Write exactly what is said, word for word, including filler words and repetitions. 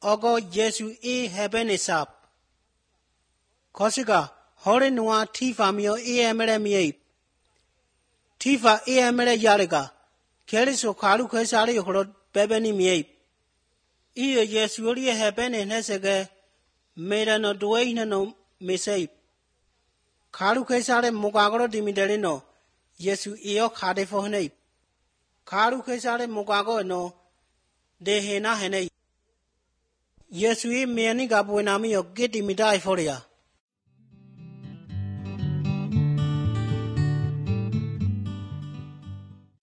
ogo Yesu e heaven is up. Kosika hore noa tifa mio e emere mi tifa e emere yarega keriso kalu kesare horo bebeni mi e Yesu ori heaven in hesege mera no duwe no misei kalu kesare mugagoro dimiderino Yesu iyo kade fohne kalu kesare mugago no de hena hene Yesu e meni gabuenami o gedi midai foria